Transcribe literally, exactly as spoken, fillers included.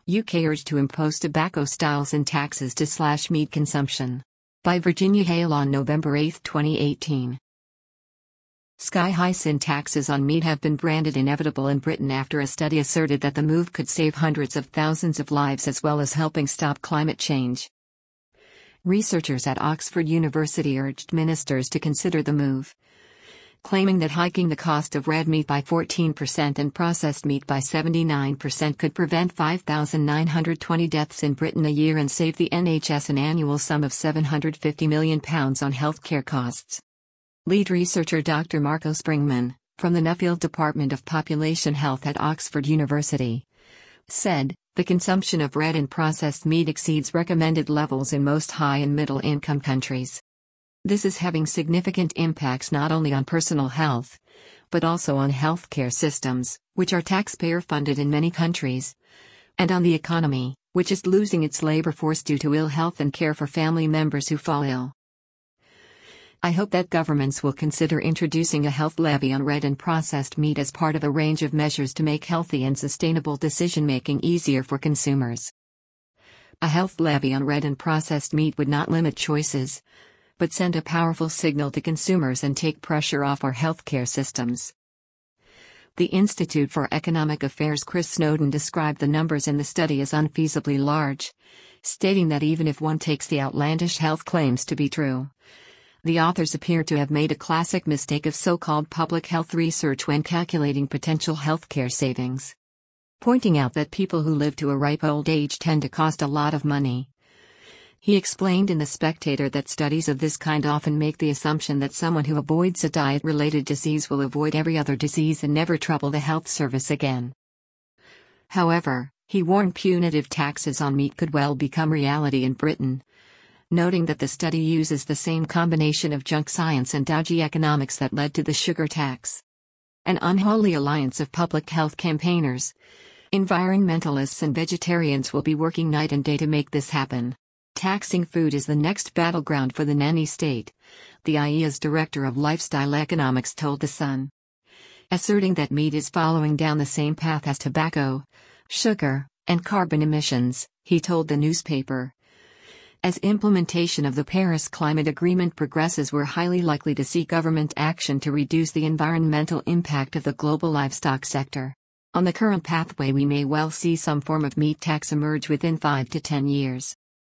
U K urged to impose tobacco styles and taxes to slash meat consumption. By Virginia Hale on November eighth, twenty eighteen. Sky-high sin taxes on meat have been branded inevitable in Britain after a study asserted that the move could save hundreds of thousands of lives as well as helping stop climate change. Researchers at Oxford University urged ministers to consider the move, claiming that hiking the cost of red meat by fourteen percent and processed meat by seventy-nine percent could prevent five thousand nine hundred twenty deaths in Britain a year and save the N H S an annual sum of seven hundred fifty million pounds on healthcare costs. Lead researcher Doctor Marco Springman, from the Nuffield Department of Population Health at Oxford University, said, "The consumption of red and processed meat exceeds recommended levels in most high and middle-income countries. This is having significant impacts not only on personal health, but also on healthcare systems, which are taxpayer-funded in many countries, and on the economy, which is losing its labor force due to ill health and care for family members who fall ill. I hope that governments will consider introducing a health levy on red and processed meat as part of a range of measures to make healthy and sustainable decision-making easier for consumers. A health levy on red and processed meat would not limit choices, but send a powerful signal to consumers and take pressure off our healthcare systems." The Institute for Economic Affairs' Chris Snowden described the numbers in the study as unfeasibly large, stating that even if one takes the outlandish health claims to be true, the authors appear to have made a classic mistake of so-called public health research when calculating potential healthcare savings. Pointing out that people who live to a ripe old age tend to cost a lot of money. He explained in The Spectator that studies of this kind often make the assumption that someone who avoids a diet-related disease will avoid every other disease and never trouble the health service again. However, he warned punitive taxes on meat could well become reality in Britain, noting that the study uses the same combination of junk science and dodgy economics that led to the sugar tax. An unholy alliance of public health campaigners, environmentalists and vegetarians will be working night and day to make this happen. Taxing food is the next battleground for the nanny state, the I E A's director of lifestyle economics told The Sun. Asserting that meat is following down the same path as tobacco, sugar, and carbon emissions, he told the newspaper. As implementation of the Paris Climate Agreement progresses, we're highly likely to see government action to reduce the environmental impact of the global livestock sector. On the current pathway, we may well see some form of meat tax emerge within five to ten years.